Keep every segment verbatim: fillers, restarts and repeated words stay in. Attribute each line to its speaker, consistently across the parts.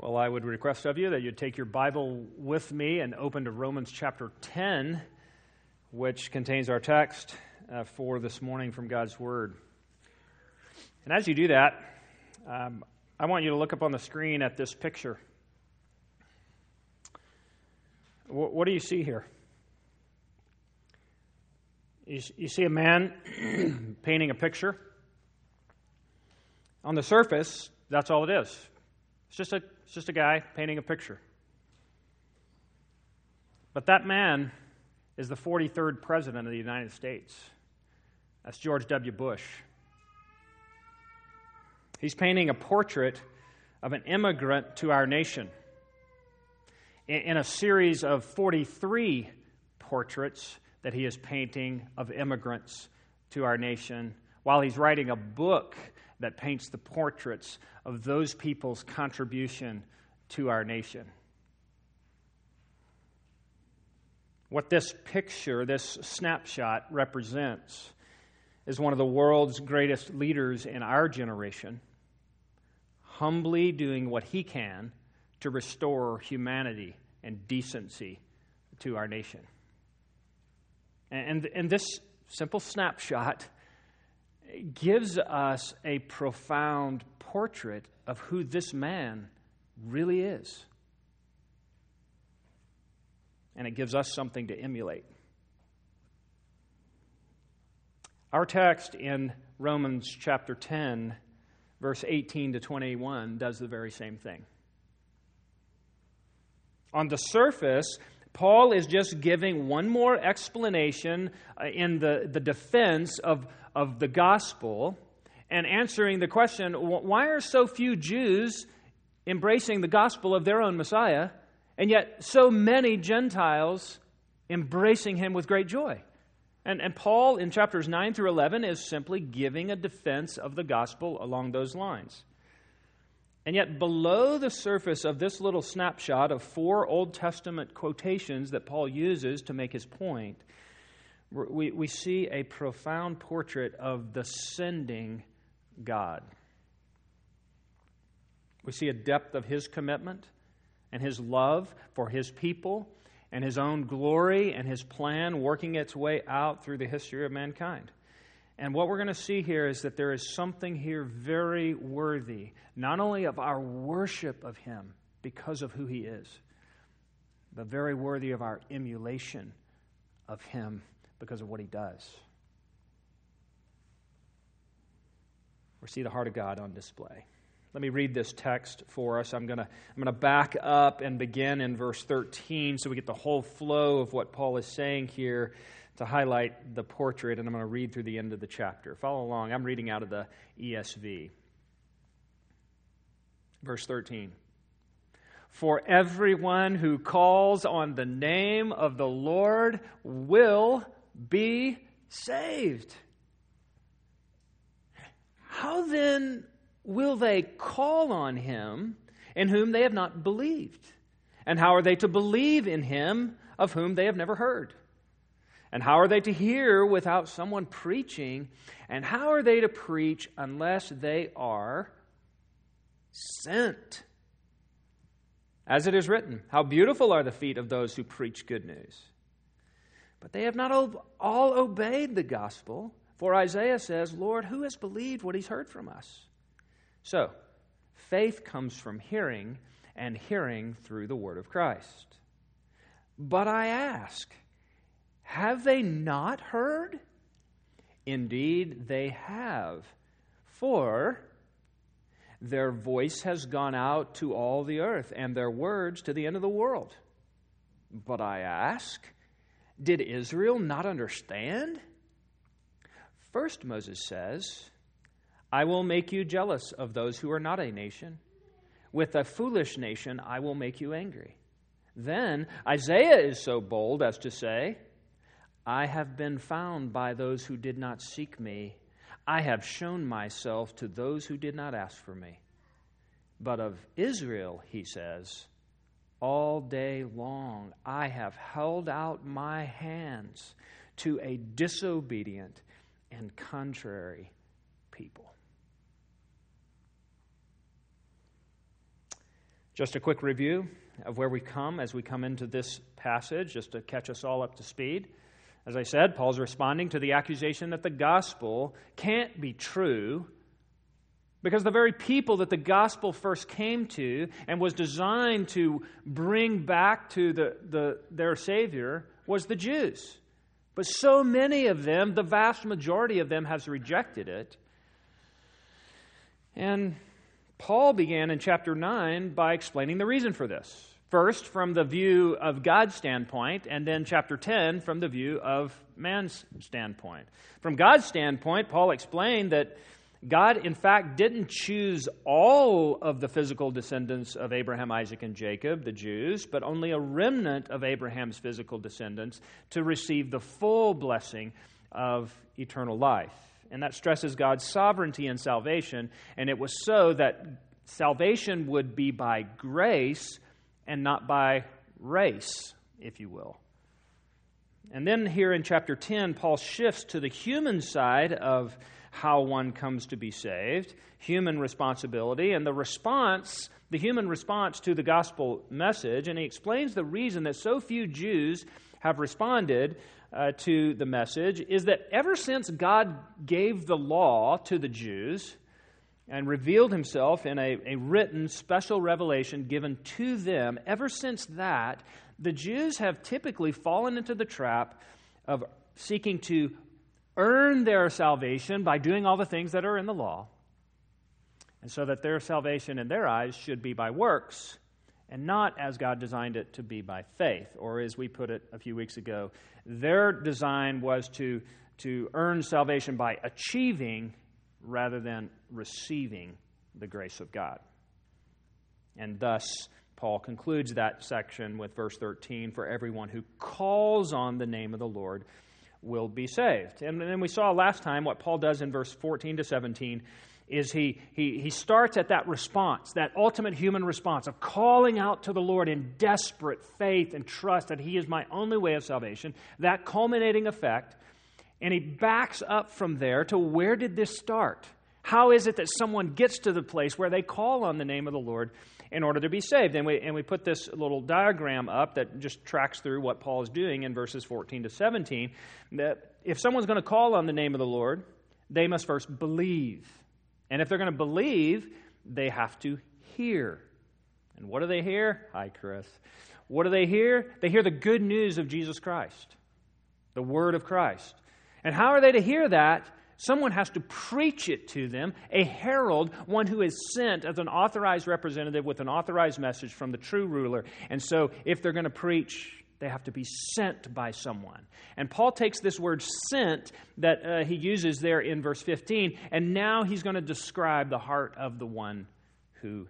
Speaker 1: Well, I would request of you that you take your Bible with me and open to Romans chapter ten, which contains our text uh, for this morning from God's Word. And as you do that, um, I want you to look up on the screen at this picture. W- what do you see here? You, you see a man painting a picture. On the surface, that's all it is. It's just a It's just a guy painting a picture. But that man is the forty-third President of the United States. That's George W. Bush. He's painting a portrait of an immigrant to our nation in a series of forty-three portraits that he is painting of immigrants to our nation, while he's writing a book that paints the portraits of those people's contribution to our nation. What this picture, this snapshot represents is one of the world's greatest leaders in our generation, humbly doing what he can to restore humanity and decency to our nation. And, and this simple snapshot gives us a profound portrait of who this man really is. And it gives us something to emulate. Our text in Romans chapter ten, verse eighteen to twenty-one, does the very same thing. On the surface, Paul is just giving one more explanation in the, the defense of of the gospel and answering the question, why are so few Jews embracing the gospel of their own Messiah, and yet so many Gentiles embracing him with great joy? And, and Paul, in chapters nine through eleven, is simply giving a defense of the gospel along those lines. And yet below the surface of this little snapshot of four Old Testament quotations that Paul uses to make his point, We, we see a profound portrait of the sending God. We see a depth of his commitment and his love for his people and his own glory and his plan working its way out through the history of mankind. And what we're going to see here is that there is something here very worthy, not only of our worship of him because of who he is, but very worthy of our emulation of him because of what he does. We see the heart of God on display. Let me read this text for us. I'm going to I'm going to back up and begin in verse thirteen so we get the whole flow of what Paul is saying here to highlight the portrait, and I'm going to read through the end of the chapter. Follow along. I'm reading out of the E S V. Verse thirteen. For everyone who calls on the name of the Lord will be saved. How then will they call on him in whom they have not believed? And how are they to believe in him of whom they have never heard? And how are they to hear without someone preaching? And how are they to preach unless they are sent? As it is written, how beautiful are the feet of those who preach good news. But they have not all obeyed the gospel. For Isaiah says, Lord, who has believed what he's heard from us? So, faith comes from hearing, and hearing through the word of Christ. But I ask, have they not heard? Indeed, they have. For their voice has gone out to all the earth, and their words to the end of the world. But I ask, did Israel not understand? First, Moses says, I will make you jealous of those who are not a nation. With a foolish nation, I will make you angry. Then Isaiah is so bold as to say, I have been found by those who did not seek me. I have shown myself to those who did not ask for me. But of Israel, he says, all day long I have held out my hands to a disobedient and contrary people. Just a quick review of where we come as we come into this passage, just to catch us all up to speed. As I said, Paul's responding to the accusation that the gospel can't be true because the very people that the gospel first came to and was designed to bring back to the, the, their Savior was the Jews. But so many of them, the vast majority of them, has rejected it. And Paul began in chapter nine by explaining the reason for this. First, from the view of God's standpoint, and then chapter ten from the view of man's standpoint. From God's standpoint, Paul explained that God, in fact, didn't choose all of the physical descendants of Abraham, Isaac, and Jacob, the Jews, but only a remnant of Abraham's physical descendants to receive the full blessing of eternal life. And that stresses God's sovereignty in salvation, and it was so that salvation would be by grace and not by race, if you will. And then here in chapter ten, Paul shifts to the human side of how one comes to be saved, human responsibility, and the response, the human response to the gospel message, and he explains the reason that so few Jews have responded uh, to the message is that ever since God gave the law to the Jews and revealed himself in a, a written special revelation given to them, ever since that, the Jews have typically fallen into the trap of seeking to earn their salvation by doing all the things that are in the law, and so that their salvation in their eyes should be by works and not as God designed it to be by faith. Or as we put it a few weeks ago, their design was to, to earn salvation by achieving rather than receiving the grace of God. And thus, Paul concludes that section with verse thirteen, for everyone who calls on the name of the Lord will be saved. And then we saw last time what Paul does in verse fourteen to seventeen is he, he, he starts at that response, that ultimate human response of calling out to the Lord in desperate faith and trust that He is my only way of salvation, that culminating effect, and he backs up from there to where did this start? How is it that someone gets to the place where they call on the name of the Lord in order to be saved? And we, and we put this little diagram up that just tracks through what Paul is doing in verses fourteen to seventeen, that if someone's going to call on the name of the Lord, they must first believe. And if they're going to believe, they have to hear. And what do they hear? Hi, Chris. What do they hear? They hear the good news of Jesus Christ, the Word of Christ. And how are they to hear that? Someone has to preach it to them, a herald, one who is sent as an authorized representative with an authorized message from the true ruler. And so if they're going to preach, they have to be sent by someone. And Paul takes this word sent that uh, he uses there in verse fifteen, and now he's going to describe the heart of the one who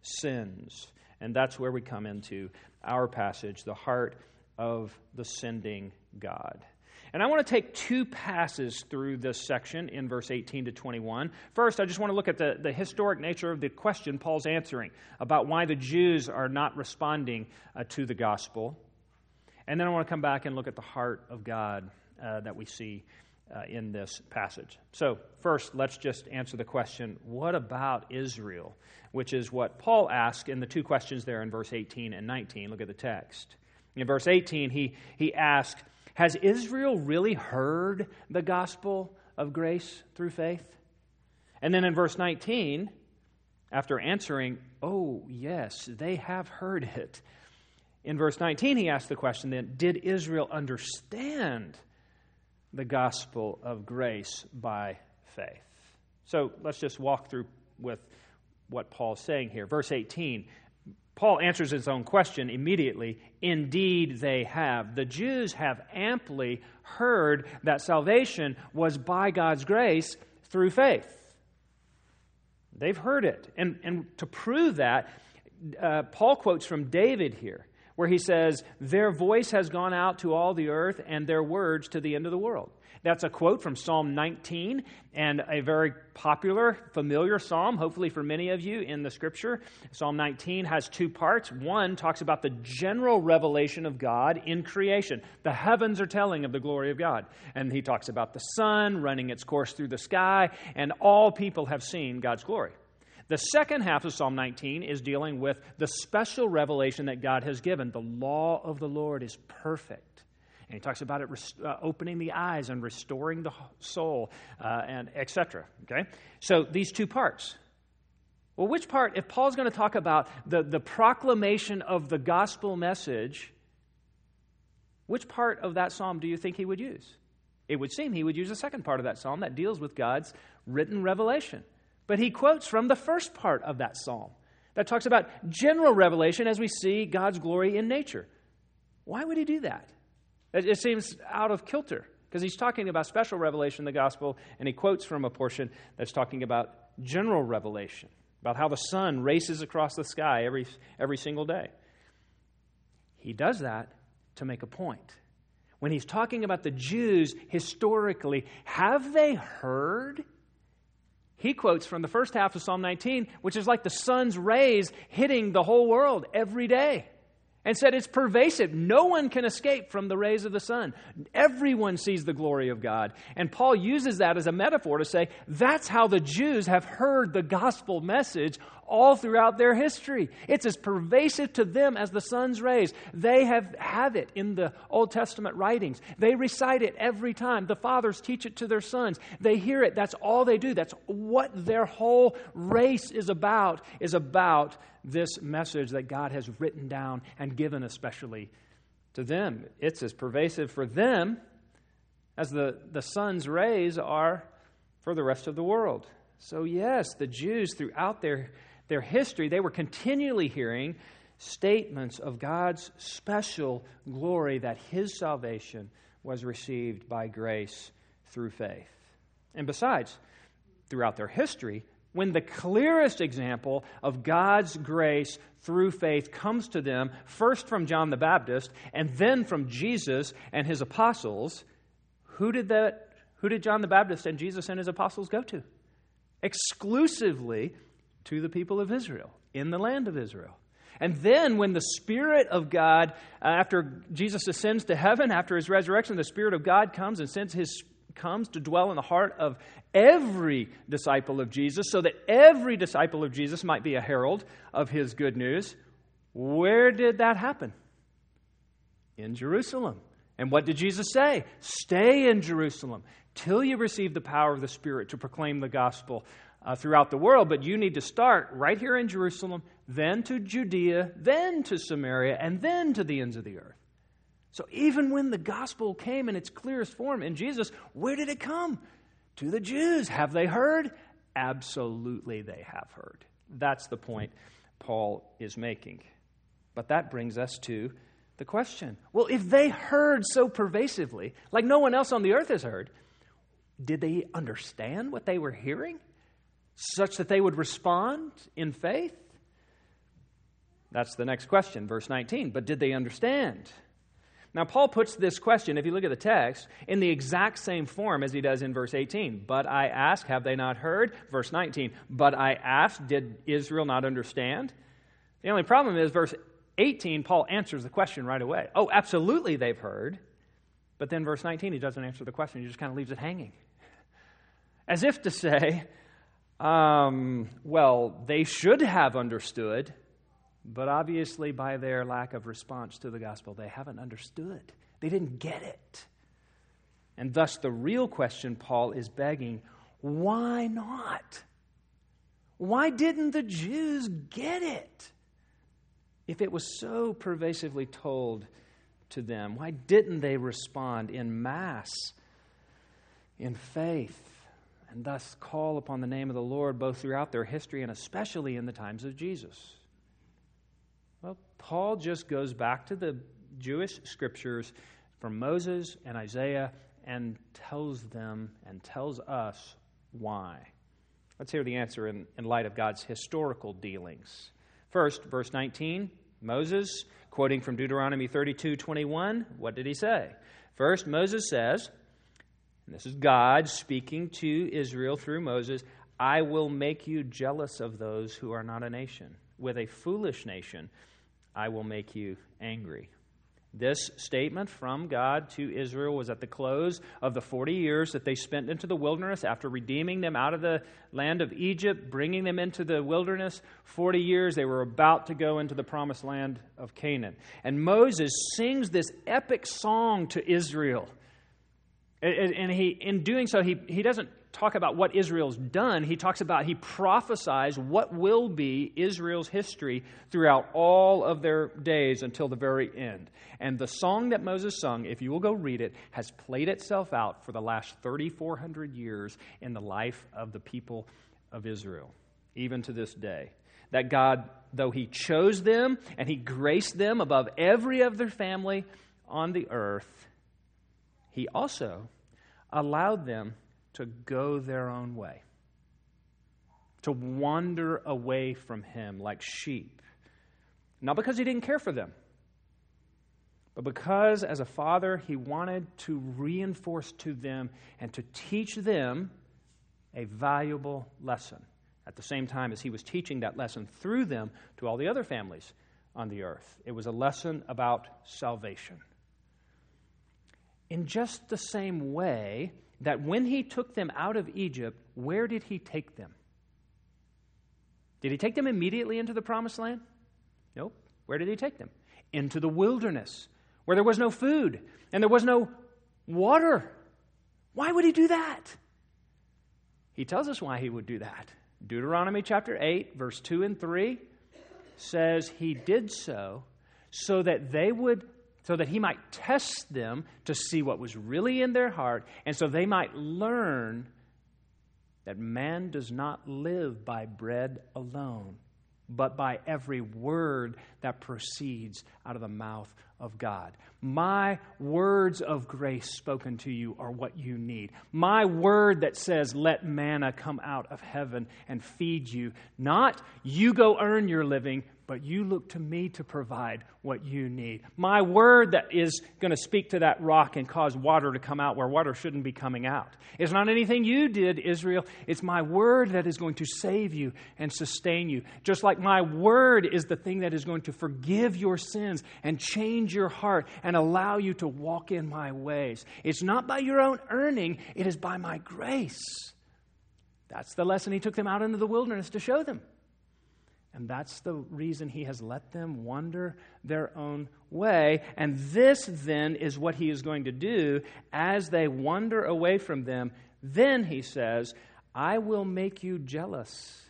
Speaker 1: sends. And that's where we come into our passage, the heart of the sending God. And I want to take two passes through this section in verse eighteen to twenty-one. First, I just want to look at the, the historic nature of the question Paul's answering about why the Jews are not responding uh, to the gospel. And then I want to come back and look at the heart of God uh, that we see uh, in this passage. So first, let's just answer the question, what about Israel? Which is what Paul asked in the two questions there in verse eighteen and nineteen. Look at the text. In verse eighteen, he, he asked, has Israel really heard the gospel of grace through faith? And then in verse nineteen, after answering, oh, yes, they have heard it. In verse nineteen, he asked the question then, did Israel understand the gospel of grace by faith? So let's just walk through with what Paul's saying here. Verse eighteen, Paul answers his own question immediately. Indeed, they have. The Jews have amply heard that salvation was by God's grace through faith. They've heard it. And, and to prove that, uh, Paul quotes from David here, where he says, their voice has gone out to all the earth and their words to the end of the world. That's a quote from Psalm nineteen, and a very popular, familiar psalm, hopefully for many of you in the Scripture. Psalm nineteen has two parts. One talks about the general revelation of God in creation. The heavens are telling of the glory of God. And he talks about the sun running its course through the sky, and all people have seen God's glory. The second half of Psalm nineteen is dealing with the special revelation that God has given. The law of the Lord is perfect. And he talks about it uh, opening the eyes and restoring the soul, uh, and et cetera. Okay? So these two parts. Well, which part, if Paul's going to talk about the, the proclamation of the gospel message, which part of that psalm do you think he would use? It would seem he would use the second part of that psalm that deals with God's written revelation. But he quotes from the first part of that psalm that talks about general revelation as we see God's glory in nature. Why would he do that? It, it seems out of kilter because he's talking about special revelation in the gospel, and he quotes from a portion that's talking about general revelation, about how the sun races across the sky every, every single day. He does that to make a point. When he's talking about the Jews historically, have they heard? He quotes from the first half of Psalm nineteen, which is like the sun's rays hitting the whole world every day, and said it's pervasive. No one can escape from the rays of the sun. Everyone sees the glory of God. And Paul uses that as a metaphor to say that's how the Jews have heard the gospel message all throughout their history. It's as pervasive to them as the sun's rays. They have, have it in the Old Testament writings. They recite it every time. The fathers teach it to their sons. They hear it. That's all they do. That's what their whole race is about, is about this message that God has written down and given especially to them. It's as pervasive for them as the, the sun's rays are for the rest of the world. So yes, the Jews throughout their, their history, they were continually hearing statements of God's special glory that His salvation was received by grace through faith. And besides, throughout their history, when the clearest example of God's grace through faith comes to them, first from John the Baptist and then from Jesus and his apostles, who did that? Who did John the Baptist and Jesus and his apostles go to? Exclusively to the people of Israel, in the land of Israel. And then when the Spirit of God, uh, after Jesus ascends to heaven, after his resurrection, the Spirit of God comes and sends his comes to dwell in the heart of every disciple of Jesus, so that every disciple of Jesus might be a herald of his good news. Where did that happen? In Jerusalem. And what did Jesus say? Stay in Jerusalem till you receive the power of the Spirit to proclaim the gospel uh, throughout the world. But you need to start right here in Jerusalem, then to Judea, then to Samaria, and then to the ends of the earth. So even when the gospel came in its clearest form in Jesus, where did it come? To the Jews. Have they heard? Absolutely they have heard. That's the point Paul is making. But that brings us to the question. Well, if they heard so pervasively, like no one else on the earth has heard, did they understand what they were hearing such that they would respond in faith? That's the next question, verse nineteen. But did they understand? Now, Paul puts this question, if you look at the text, in the exact same form as he does in verse eighteen. But I ask, have they not heard? Verse nineteen. But I ask, did Israel not understand? The only problem is, verse eighteen, Paul answers the question right away. Oh, absolutely they've heard. But then verse nineteen, he doesn't answer the question. He just kind of leaves it hanging. As if to say, um, well, they should have understood, but obviously, by their lack of response to the gospel, they haven't understood. They didn't get it. And thus, the real question Paul is begging, why not? Why didn't the Jews get it? If it was so pervasively told to them, why didn't they respond in mass, in faith, and thus call upon the name of the Lord both throughout their history and especially in the times of Jesus? Well, Paul just goes back to the Jewish scriptures from Moses and Isaiah and tells them and tells us why. Let's hear the answer in, in light of God's historical dealings. First, verse nineteen, Moses, quoting from Deuteronomy thirty-two twenty-one, what did he say? First, Moses says, and this is God speaking to Israel through Moses, I will make you jealous of those who are not a nation. With a foolish nation, I will make you angry. This statement from God to Israel was at the close of the forty years that they spent into the wilderness after redeeming them out of the land of Egypt, bringing them into the wilderness. forty years, they were about to go into the promised land of Canaan. And Moses sings this epic song to Israel. And he, in doing so, he, he doesn't talk about what Israel's done. He talks about, he prophesies what will be Israel's history throughout all of their days until the very end. And the song that Moses sung, if you will go read it, has played itself out for the last thirty-four hundred years in the life of the people of Israel, even to this day. That God, though he chose them and he graced them above every other family on the earth, he also allowed them to go their own way, to wander away from him like sheep. Not because he didn't care for them, but because as a father, he wanted to reinforce to them and to teach them a valuable lesson at the same time as he was teaching that lesson through them to all the other families on the earth. It was a lesson about salvation. In just the same way that when he took them out of Egypt, where did he take them? Did he take them immediately into the promised land? Nope. Where did he take them? Into the wilderness, where there was no food and there was no water. Why would he do that? He tells us why he would do that. Deuteronomy chapter eight, verse two and three says he did so so that they would so that he might test them to see what was really in their heart, and so they might learn that man does not live by bread alone, but by every word that proceeds out of the mouth of God. My words of grace spoken to you are what you need. My word that says, let manna come out of heaven and feed you. Not you go earn your living, but you look to me to provide what you need. My word that is going to speak to that rock and cause water to come out where water shouldn't be coming out. It's not anything you did, Israel. It's my word that is going to save you and sustain you. Just like my word is the thing that is going to forgive your sins and change your heart and allow you to walk in my ways. It's not by your own earning. It is by my grace. That's the lesson he took them out into the wilderness to show them. And that's the reason he has let them wander their own way. And this then is what he is going to do as they wander away from them. Then he says, I will make you jealous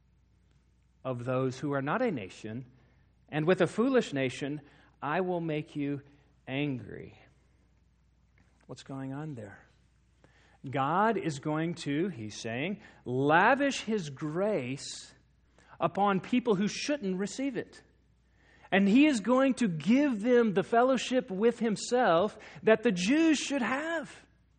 Speaker 1: of those who are not a nation, and with a foolish nation, I will make you angry. What's going on there? God is going to, he's saying, lavish his grace upon people who shouldn't receive it. And he is going to give them the fellowship with himself that the Jews should have.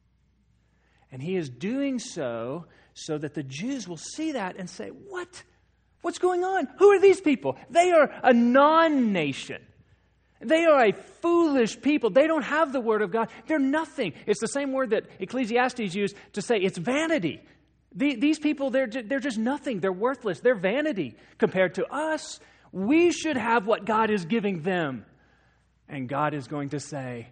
Speaker 1: And he is doing so so that the Jews will see that and say, what? What's going on? Who are these people? They are a non-nation. They are a foolish people. They don't have the Word of God. They're nothing. It's the same word that Ecclesiastes used to say it's vanity. The, these people, they're, they're just nothing. They're worthless. They're vanity compared to us. We should have what God is giving them. And God is going to say,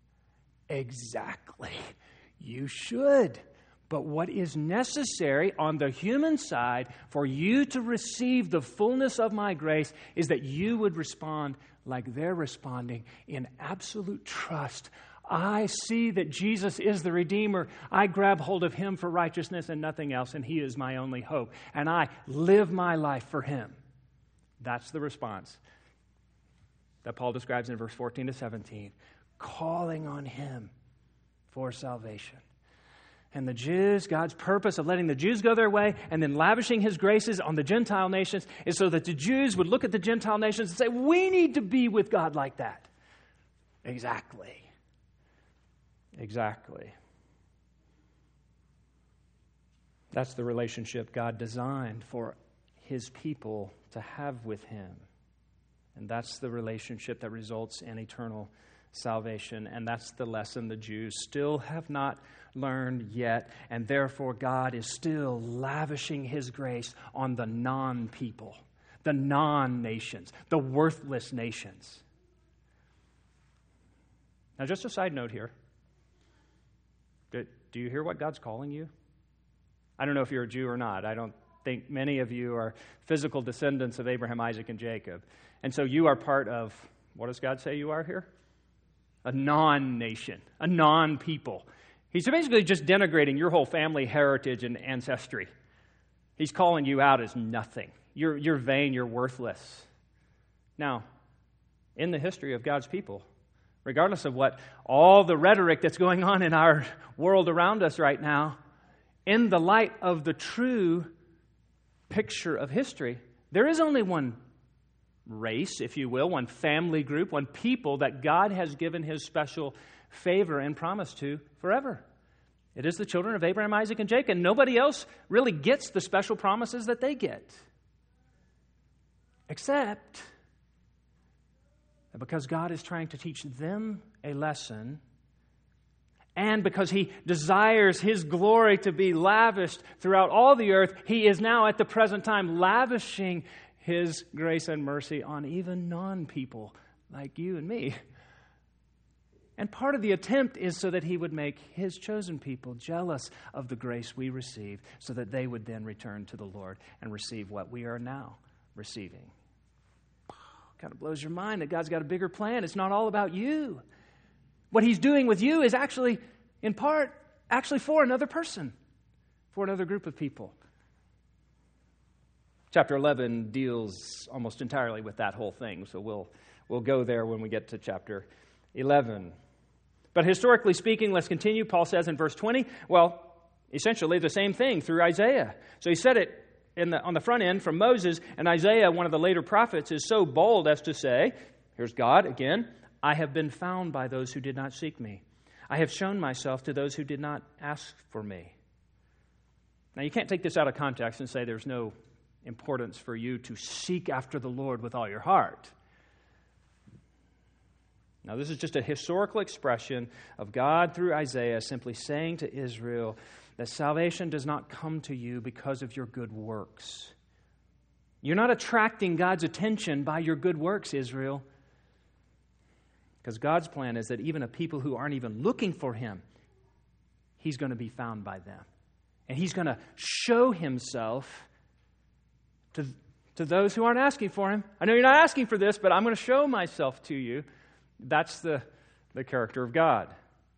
Speaker 1: exactly, you should. But what is necessary on the human side for you to receive the fullness of my grace is that you would respond like they're responding in absolute trust. I see that Jesus is the Redeemer. I grab hold of him for righteousness and nothing else, and he is my only hope. And I live my life for him. That's the response that Paul describes in verse fourteen to seventeen, calling on him for salvation. And the Jews, God's purpose of letting the Jews go their way and then lavishing his graces on the Gentile nations is so that the Jews would look at the Gentile nations and say, we need to be with God like that. Exactly. Exactly. That's the relationship God designed for his people to have with him. And that's the relationship that results in eternal salvation. And that's the lesson the Jews still have not learned yet. And therefore, God is still lavishing his grace on the non-people, the non-nations, the worthless nations. Now, just a side note here. Do, do you hear what God's calling you? I don't know if you're a Jew or not. I don't think many of you are physical descendants of Abraham, Isaac, and Jacob. And so you are part of, what does God say you are here? A non-nation, a non-people. He's basically just denigrating your whole family heritage and ancestry. He's calling you out as nothing. You're, you're vain, you're worthless. Now, in the history of God's people, regardless of what all the rhetoric that's going on in our world around us right now, in the light of the true picture of history, there is only one race, if you will, one family group, one people that God has given His special favor and promise to forever. It is the children of Abraham, Isaac, and Jacob. Nobody else really gets the special promises that they get. Except that because God is trying to teach them a lesson, and because He desires His glory to be lavished throughout all the earth, He is now at the present time lavishing His grace and mercy on even non-people like you and me. And part of the attempt is so that He would make His chosen people jealous of the grace we receive, so that they would then return to the Lord and receive what we are now receiving. Kind of blows your mind that God's got a bigger plan. It's not all about you. What He's doing with you is actually, in part, actually for another person, for another group of people. Chapter eleven deals almost entirely with that whole thing, so we'll we'll go there when we get to chapter eleven. But historically speaking, let's continue. Paul says in verse twenty, well, essentially the same thing through Isaiah. So he said it in the, on the front end from Moses, and Isaiah, one of the later prophets, is so bold as to say, here's God again, I have been found by those who did not seek me. I have shown myself to those who did not ask for me. Now, you can't take this out of context and say there's no importance for you to seek after the Lord with all your heart. Now, this is just a historical expression of God through Isaiah simply saying to Israel that salvation does not come to you because of your good works. You're not attracting God's attention by your good works, Israel. Because God's plan is that even a people who aren't even looking for Him, He's going to be found by them. And He's going to show Himself to, to those who aren't asking for Him. I know you're not asking for this, but I'm going to show myself to you. That's the, the character of God.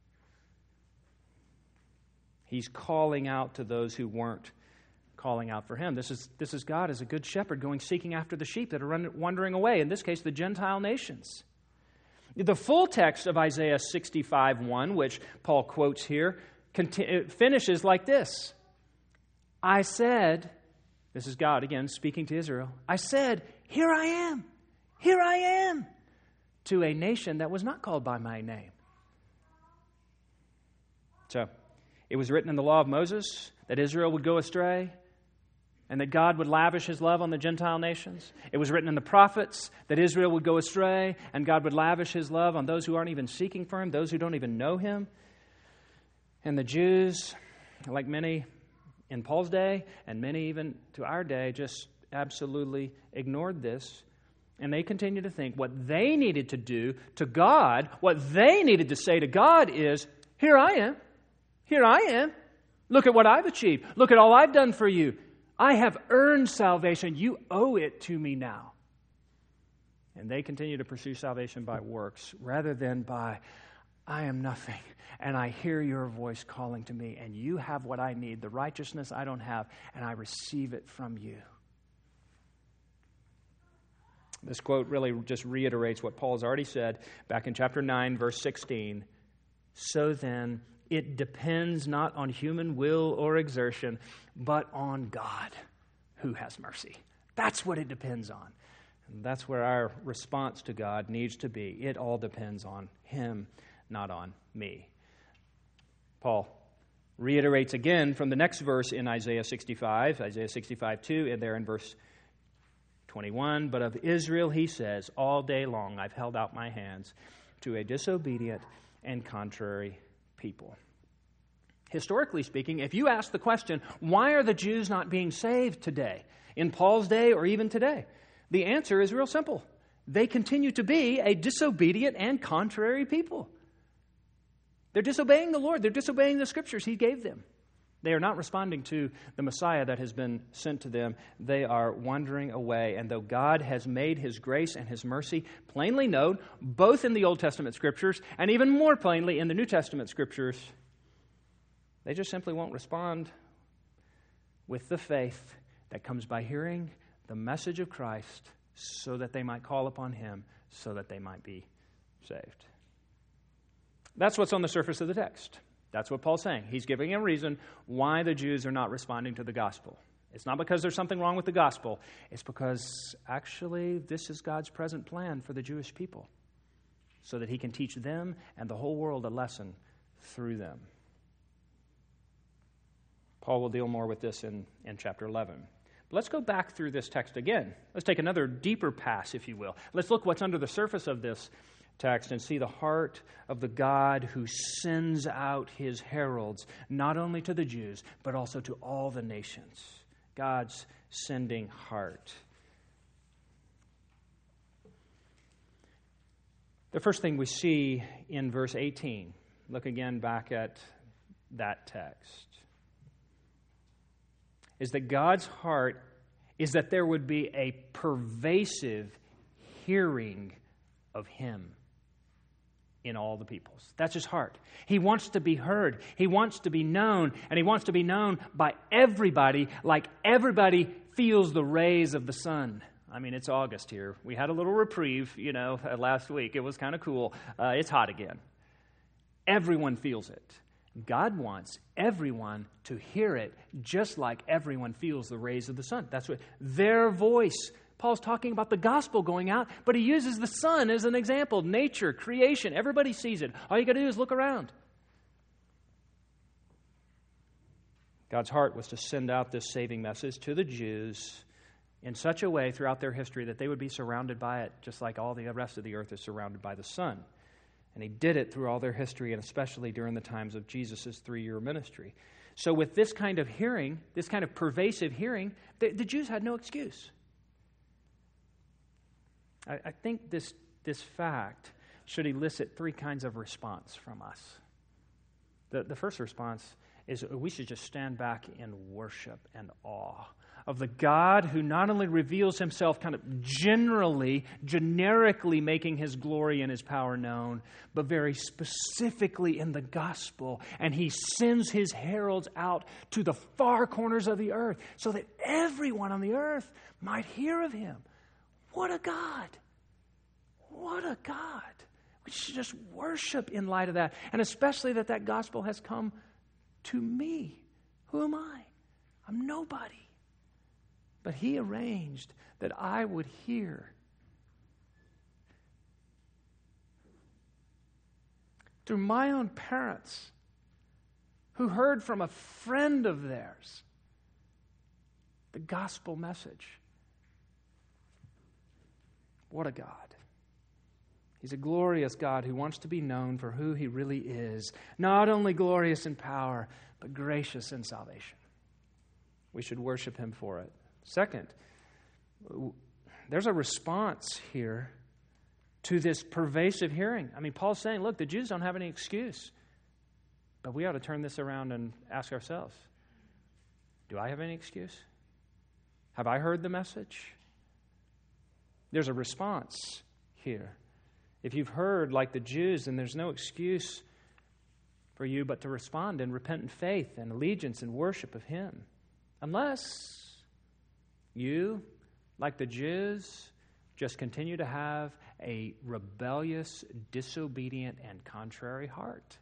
Speaker 1: He's calling out to those who weren't calling out for Him. This is, this is God as a good shepherd going seeking after the sheep that are run, wandering away, in this case, the Gentile nations. The full text of Isaiah sixty-five one, which Paul quotes here, conti- finishes like this. I said, this is God again speaking to Israel, I said, here I am, here I am, to a nation that was not called by my name. So, it was written in the law of Moses that Israel would go astray and that God would lavish His love on the Gentile nations. It was written in the prophets that Israel would go astray and God would lavish His love on those who aren't even seeking for Him, those who don't even know Him. And the Jews, like many in Paul's day and many even to our day, just absolutely ignored this. And they continue to think what they needed to do to God, what they needed to say to God is, here I am. Here I am. Look at what I've achieved. Look at all I've done for you. I have earned salvation. You owe it to me now. And they continue to pursue salvation by works rather than by, I am nothing, and I hear your voice calling to me, and you have what I need, the righteousness I don't have, and I receive it from you. This quote really just reiterates what Paul has already said back in chapter nine, verse sixteen. So then, it depends not on human will or exertion, but on God who has mercy. That's what it depends on. And that's where our response to God needs to be. It all depends on Him, not on me. Paul reiterates again from the next verse in Isaiah sixty-five, Isaiah sixty-five two, and there in verse twenty-one, but of Israel he says, all day long I've held out my hands to a disobedient and contrary people. Historically speaking, if you ask the question, why are the Jews not being saved today, in Paul's day or even today? The answer is real simple. They continue to be a disobedient and contrary people. They're disobeying the Lord. They're disobeying the Scriptures He gave them. They are not responding to the Messiah that has been sent to them. They are wandering away. And though God has made His grace and His mercy plainly known, both in the Old Testament Scriptures and even more plainly in the New Testament Scriptures, they just simply won't respond with the faith that comes by hearing the message of Christ so that they might call upon Him, so that they might be saved. That's what's on the surface of the text. That's what Paul's saying. He's giving a reason why the Jews are not responding to the gospel. It's not because there's something wrong with the gospel. It's because actually this is God's present plan for the Jewish people so that He can teach them and the whole world a lesson through them. Paul will deal more with this in, in chapter eleven. But let's go back through this text again. Let's take another deeper pass, if you will. Let's look what's under the surface of this text and see the heart of the God who sends out His heralds, not only to the Jews, but also to all the nations. God's sending heart. The first thing we see in verse eighteen, look again back at that text, is that God's heart is that there would be a pervasive hearing of Him in all the peoples. That's His heart. He wants to be heard. He wants to be known, and He wants to be known by everybody like everybody feels the rays of the sun. I mean, it's August here. We had a little reprieve, you know, last week. It was kind of cool. Uh, it's hot again. Everyone feels it. God wants everyone to hear it just like everyone feels the rays of the sun. That's what their voice. Paul's talking about the gospel going out, but he uses the sun as an example. Nature, creation, everybody sees it. All you got to do is look around. God's heart was to send out this saving message to the Jews in such a way throughout their history that they would be surrounded by it, just like all the rest of the earth is surrounded by the sun. And He did it through all their history, and especially during the times of Jesus' three-year ministry. So with this kind of hearing, this kind of pervasive hearing, the, the Jews had no excuse. I, I think this, this fact should elicit three kinds of response from us. The, the first response is we should just stand back in worship and awe of the God who not only reveals Himself kind of generally, generically making His glory and His power known, but very specifically in the gospel. And He sends His heralds out to the far corners of the earth so that everyone on the earth might hear of Him. What a God! What a God! We should just worship in light of that. And especially that that gospel has come to me. Who am I? I'm nobody. But He arranged that I would hear. Through my own parents, who heard from a friend of theirs the gospel message. What a God. He's a glorious God who wants to be known for who He really is. Not only glorious in power, but gracious in salvation. We should worship Him for it. Second, there's a response here to this pervasive hearing. I mean, Paul's saying, look, the Jews don't have any excuse. But we ought to turn this around and ask ourselves, do I have any excuse? Have I heard the message? There's a response here. If you've heard like the Jews, then there's no excuse for you but to respond in repentant faith and allegiance and worship of Him. Unless you, like the Jews, just continue to have a rebellious, disobedient, and contrary heart.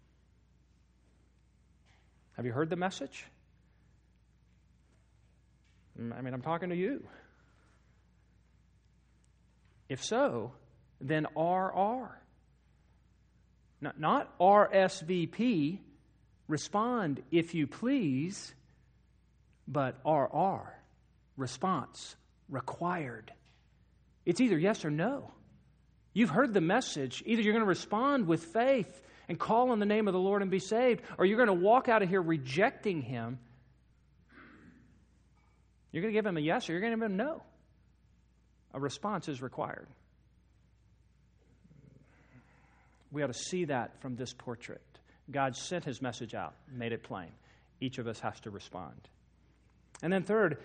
Speaker 1: Have you heard the message? I mean, I'm talking to you. If so, then R R. Not, not R S V P, respond if you please, but R R. Response, required. It's either yes or no. You've heard the message. Either you're going to respond with faith and call on the name of the Lord and be saved, or you're going to walk out of here rejecting Him. You're going to give Him a yes or you're going to give Him a no. A response is required. We ought to see that from this portrait. God sent his message out, made it plain. Each of us has to respond. And then third,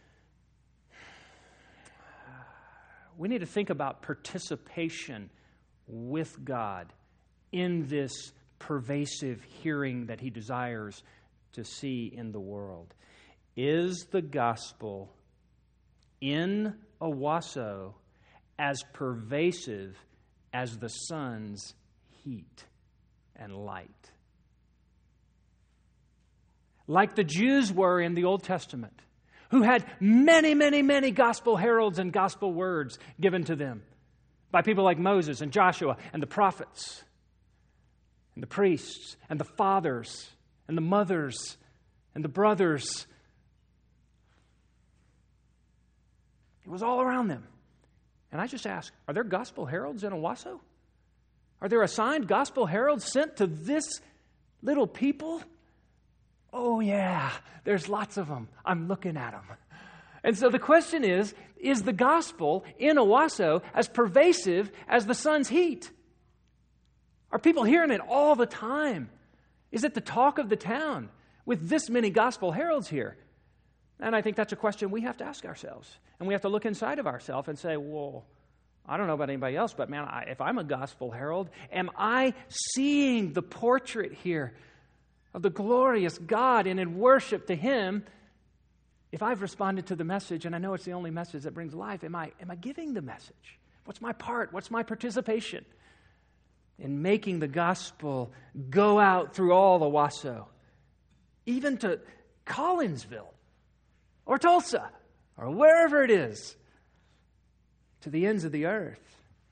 Speaker 1: we need to think about participation with God in this pervasive hearing that he desires to see in the world. Is the gospel in Owasso as pervasive as the sun's heat and light? Like the Jews were in the Old Testament, who had many, many, many gospel heralds and gospel words given to them by people like Moses and Joshua and the prophets and the priests and the fathers and the mothers and the brothers. It was all around them. And I just ask, are there gospel heralds in Owasso? Are there assigned gospel heralds sent to this little people? Oh yeah, there's lots of them. I'm looking at them. And so the question is, is the gospel in Owasso as pervasive as the sun's heat? Are people hearing it all the time? Is it the talk of the town with this many gospel heralds here? And I think that's a question we have to ask ourselves. And we have to look inside of ourselves and say, well, I don't know about anybody else, but man, I, if I'm a gospel herald, am I seeing the portrait here of the glorious God and in worship to him? If I've responded to the message, and I know it's the only message that brings life, am I, am I giving the message? What's my part? What's my participation in making the gospel go out through all the Owasso, even to Collinsville or Tulsa or wherever it is, to the ends of the earth?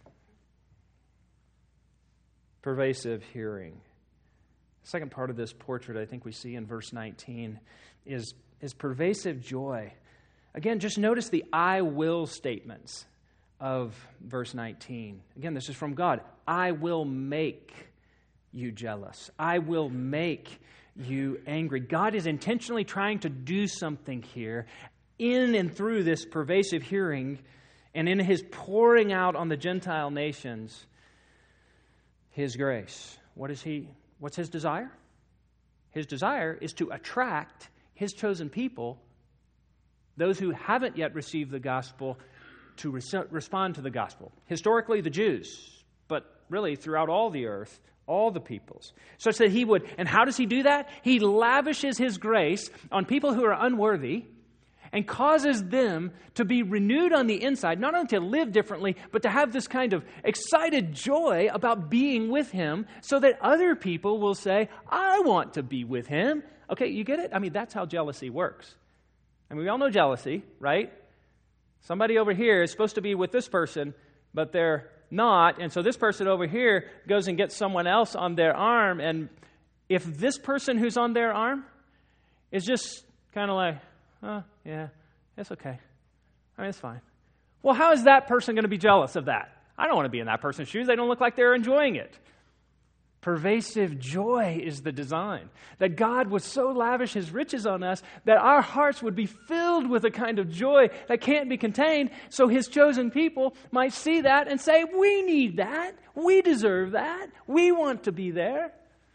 Speaker 1: Pervasive hearing. The second part of this portrait I think we see in verse nineteen is, is pervasive joy. Again, just notice the I will statements of verse nineteen. Again, this is from God. I will make you jealous. I will make you angry. God is intentionally trying to do something here in and through this pervasive hearing, and in his pouring out on the Gentile nations his grace. What is he? What's his desire? His desire is to attract his chosen people, those who haven't yet received the gospel, to res- respond to the gospel. Historically, the Jews, but really throughout all the earth, all the peoples. Such that he would, and how does he do that? He lavishes his grace on people who are unworthy and causes them to be renewed on the inside, not only to live differently, but to have this kind of excited joy about being with him, so that other people will say, I want to be with him. Okay, you get it? I mean, that's how jealousy works. I mean, we all know jealousy, right? Somebody over here is supposed to be with this person, but they're not, and so this person over here goes and gets someone else on their arm, and if this person who's on their arm is just kind of like, oh, yeah, it's okay. I mean, it's fine. Well, how is that person going to be jealous of that? I don't want to be in that person's shoes. They don't look like they're enjoying it. Pervasive joy is the design. That God would so lavish his riches on us that our hearts would be filled with a kind of joy that can't be contained, so his chosen people might see that and say, we need that. We deserve that. We want to be there.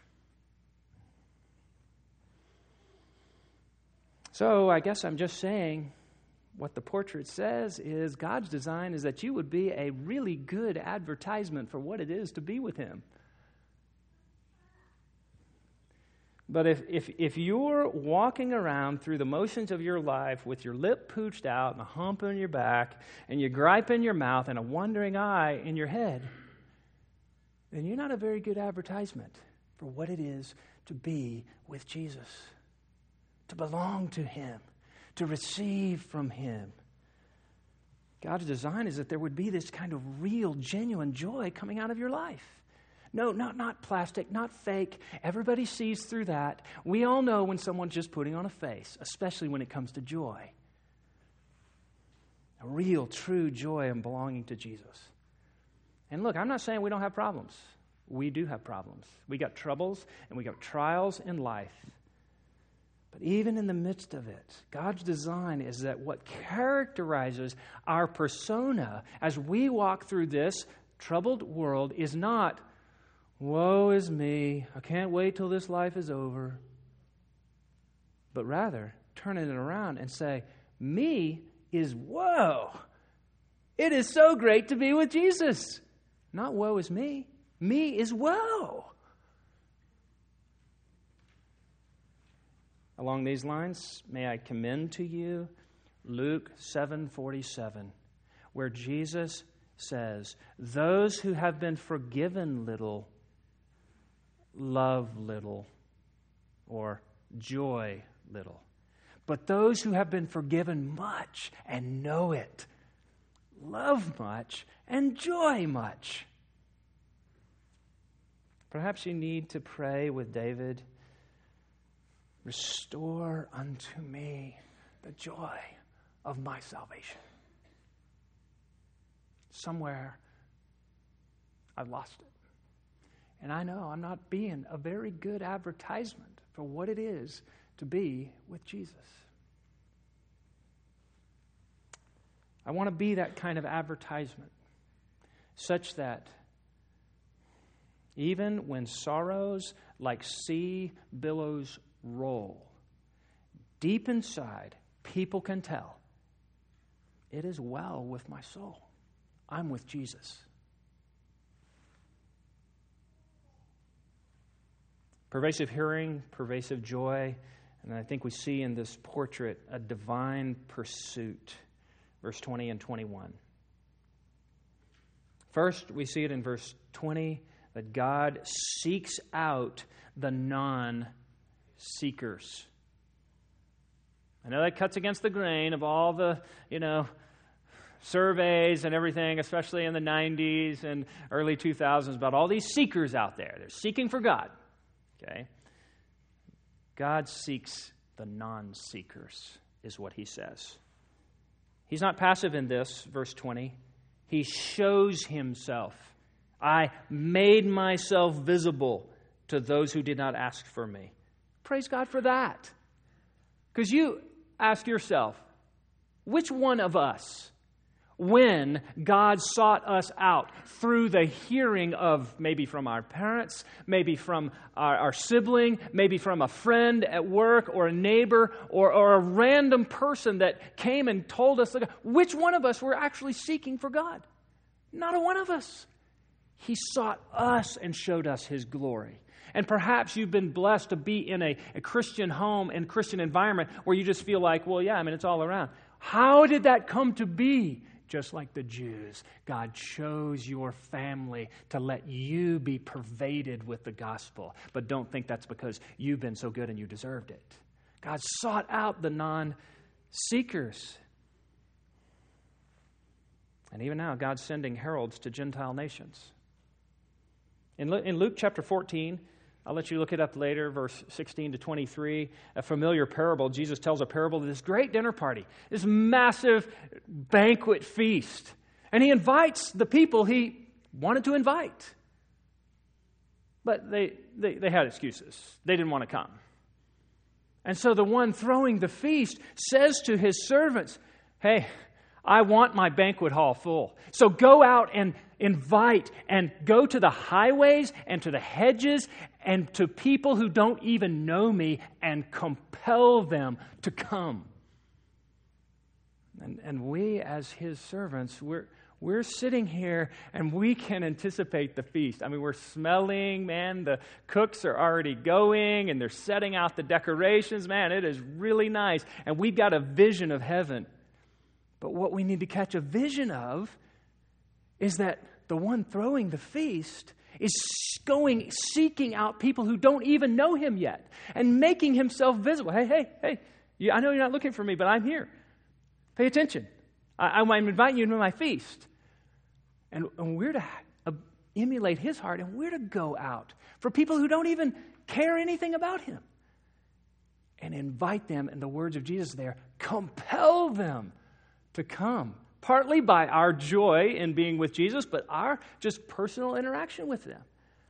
Speaker 1: So I guess I'm just saying what the portrait says is God's design is that you would be a really good advertisement for what it is to be with him. But if, if, if you're walking around through the motions of your life with your lip pooched out and a hump on your back and your gripe in your mouth and a wandering eye in your head, then you're not a very good advertisement for what it is to be with Jesus, to belong to him, to receive from him. God's design is that there would be this kind of real, genuine joy coming out of your life. No, not, not plastic, not fake. Everybody sees through that. We all know when someone's just putting on a face, especially when it comes to joy. A real, true joy in belonging to Jesus. And look, I'm not saying we don't have problems. We do have problems. We got troubles and we got trials in life. But even in the midst of it, God's design is that what characterizes our persona as we walk through this troubled world is not, woe is me, I can't wait till this life is over. But rather, turning it around and say, me is whoa. It is so great to be with Jesus. Not woe is me. Me is whoa. Along these lines, may I commend to you Luke seven forty-seven, where Jesus says, those who have been forgiven little, love little, or joy little. But those who have been forgiven much and know it, love much and joy much. Perhaps you need to pray with David, restore unto me the joy of my salvation. Somewhere I've lost it. And I know I'm not being a very good advertisement for what it is to be with Jesus. I want to be that kind of advertisement, such that even when sorrows like sea billows roll, deep inside, people can tell, it is well with my soul. I'm with Jesus. Pervasive hearing, pervasive joy, and I think we see in this portrait a divine pursuit. Verse twenty and twenty-one. First, we see it in verse twenty, that God seeks out the non-seekers. I know that cuts against the grain of all the, you know, surveys and everything, especially in the nineties and early two thousands, about all these seekers out there. They're seeking for God. Okay? God seeks the non-seekers, is what he says. He's not passive in this, verse twenty. He shows himself. I made myself visible to those who did not ask for me. Praise God for that. Because you ask yourself, which one of us, when God sought us out through the hearing of maybe from our parents, maybe from our, our sibling, maybe from a friend at work or a neighbor or, or a random person that came and told us, which one of us were actually seeking for God? Not a one of us. He sought us and showed us his glory. And perhaps you've been blessed to be in a, a Christian home and Christian environment where you just feel like, well, yeah, I mean, it's all around. How did that come to be? Just like the Jews, God chose your family to let you be pervaded with the gospel. But don't think that's because you've been so good and you deserved it. God sought out the non-seekers. And even now, God's sending heralds to Gentile nations. In Luke chapter fourteen, I'll let you look it up later, verse sixteen to twenty-three, a familiar parable. Jesus tells a parable of this great dinner party, this massive banquet feast. And he invites the people he wanted to invite. But they, they, they had excuses. They didn't want to come. And so the one throwing the feast says to his servants, hey, I want my banquet hall full. So go out and invite and go to the highways and to the hedges and to people who don't even know me and compel them to come. And, and we as his servants, we're, we're sitting here and we can anticipate the feast. I mean, we're smelling, man, the cooks are already going and they're setting out the decorations. Man, it is really nice. And we've got a vision of heaven. But what we need to catch a vision of is that the one throwing the feast is going, seeking out people who don't even know him yet and making himself visible. Hey, hey, hey, you, I know you're not looking for me, but I'm here. Pay attention. I, I'm inviting you to my feast. And, and we're to uh, emulate his heart, and we're to go out for people who don't even care anything about him and invite them, in the words of Jesus there, compel them to come, partly by our joy in being with Jesus, but our just personal interaction with them.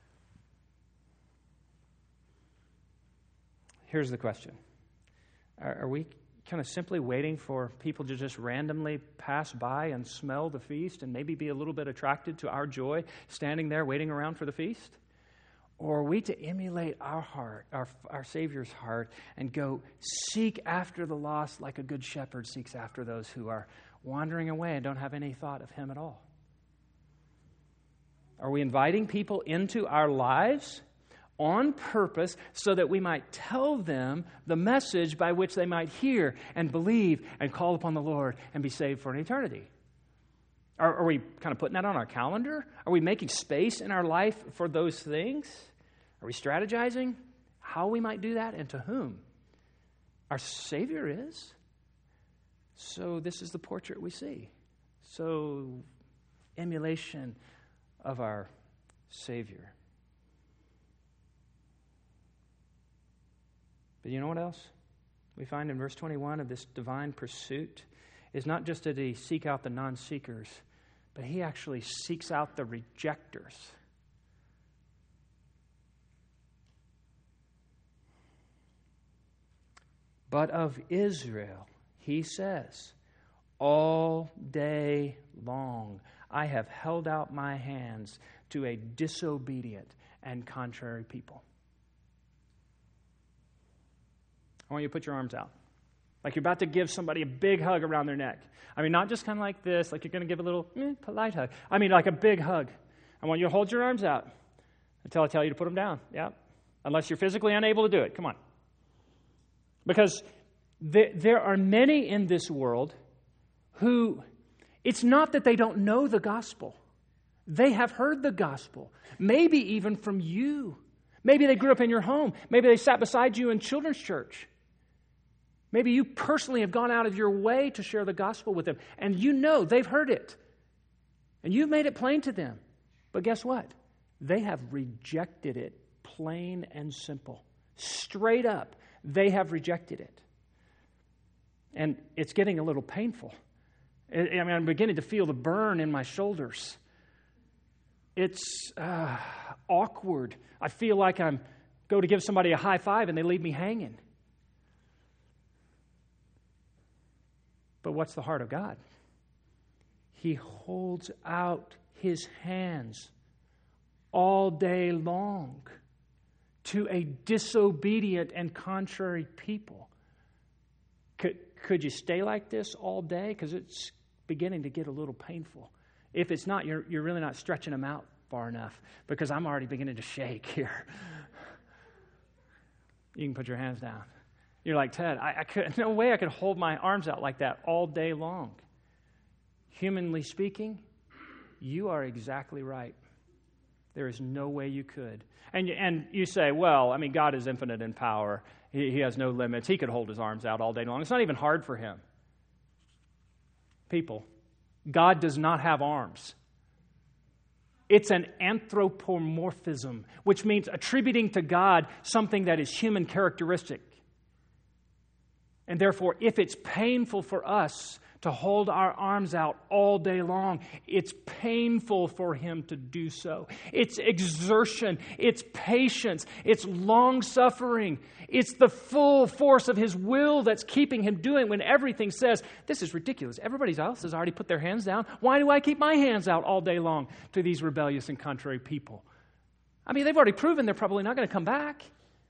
Speaker 1: Here's the question. Are, are we kind of simply waiting for people to just randomly pass by and smell the feast and maybe be a little bit attracted to our joy, standing there waiting around for the feast? Or are we to emulate our heart, our, our Savior's heart, and go seek after the lost like a good shepherd seeks after those who are wandering away and don't have any thought of Him at all? Are we inviting people into our lives on purpose so that we might tell them the message by which they might hear and believe and call upon the Lord and be saved for an eternity? Are, are we kind of putting that on our calendar? Are we making space in our life for those things? Are we strategizing how we might do that and to whom? Our Savior is. So this is the portrait we see. So emulation of our Savior. But you know what else we find in verse twenty-one of this divine pursuit is not just that He seek out the non-seekers, but He actually seeks out the rejectors. But of Israel, He says, all day long I have held out my hands to a disobedient and contrary people. I want you to put your arms out. Like you're about to give somebody a big hug around their neck. I mean, not just kind of like this, like you're going to give a little eh, polite hug. I mean, like a big hug. I want you to hold your arms out until I tell you to put them down. Yeah. Unless you're physically unable to do it. Come on. Because there, there are many in this world who, it's not that they don't know the gospel. They have heard the gospel. Maybe even from you. Maybe they grew up in your home. Maybe they sat beside you in children's church. Maybe you personally have gone out of your way to share the gospel with them. And you know they've heard it. And you've made it plain to them. But guess what? They have rejected it, plain and simple. Straight up, they have rejected it. And it's getting a little painful. I mean, I'm beginning to feel the burn in my shoulders. It's uh, awkward. I feel like I'm go to give somebody a high five and they leave me hanging. But what's the heart of God? He holds out His hands all day long to a disobedient and contrary people. Could, could you stay like this all day? Because it's beginning to get a little painful. If it's not, you're, you're really not stretching them out far enough, because I'm already beginning to shake here. You can put your hands down. You're like, Ted, I, I could, no way I could hold my arms out like that all day long. Humanly speaking, you are exactly right. There is no way you could. And, and you say, well, I mean, God is infinite in power. He, he has no limits. He could hold His arms out all day long. It's not even hard for Him. People, God does not have arms. It's an anthropomorphism, which means attributing to God something that is human characteristic. And therefore, if it's painful for us to hold our arms out all day long, it's painful for Him to do so. It's exertion, it's patience, it's long-suffering. It's the full force of His will that's keeping Him doing when everything says, this is ridiculous. Everybody else has already put their hands down. Why do I keep my hands out all day long to these rebellious and contrary people? I mean, they've already proven they're probably not going to come back.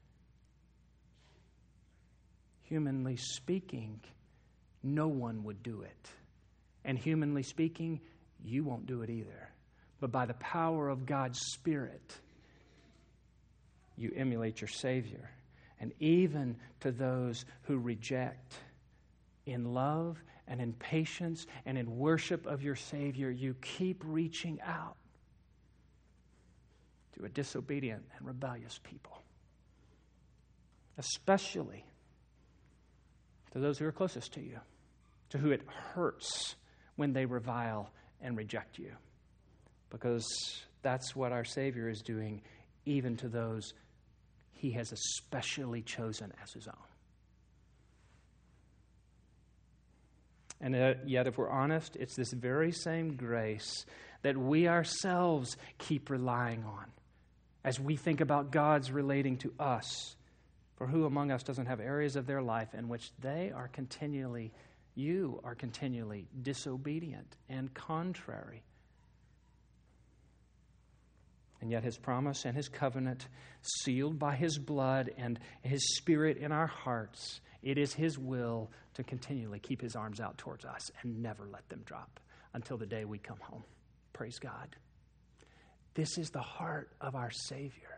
Speaker 1: Humanly speaking, no one would do it. And humanly speaking, you won't do it either. But by the power of God's Spirit, you emulate your Savior. And even to those who reject, in love and in patience and in worship of your Savior, you keep reaching out to a disobedient and rebellious people. Especially to those who are closest to you, to who it hurts when they revile and reject you. Because that's what our Savior is doing, even to those He has especially chosen as His own. And yet, if we're honest, it's this very same grace that we ourselves keep relying on as we think about God's relating to us. For who among us doesn't have areas of their life in which they are continually, you are continually disobedient and contrary? And yet his promise and his covenant, sealed by his blood and his Spirit in our hearts, it is his will to continually keep his arms out towards us and never let them drop until the day we come home. Praise God. This is the heart of our Savior.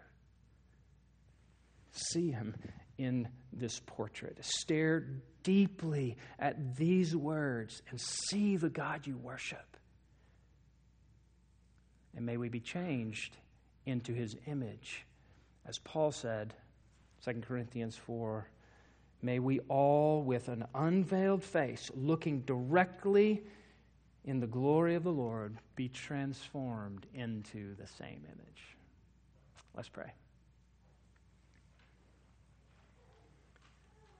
Speaker 1: See him in this portrait. Stare deeply at these words and see the God you worship. And may we be changed into his image. As Paul said, Second Corinthians four, may we all with an unveiled face, looking directly in the glory of the Lord, be transformed into the same image. Let's pray.